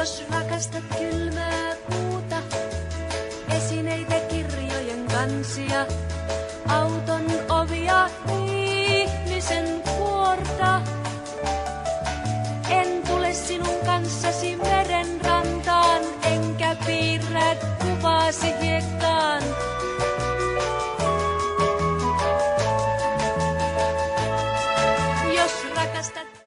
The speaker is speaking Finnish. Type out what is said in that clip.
Jos rakastat kylmää kuuta, esineitä, kirjojen kansia, auton ovia, ihmisen kuorta. En tule sinun kanssasi meren rantaan, enkä piirrä kuvaasi hiekkaan.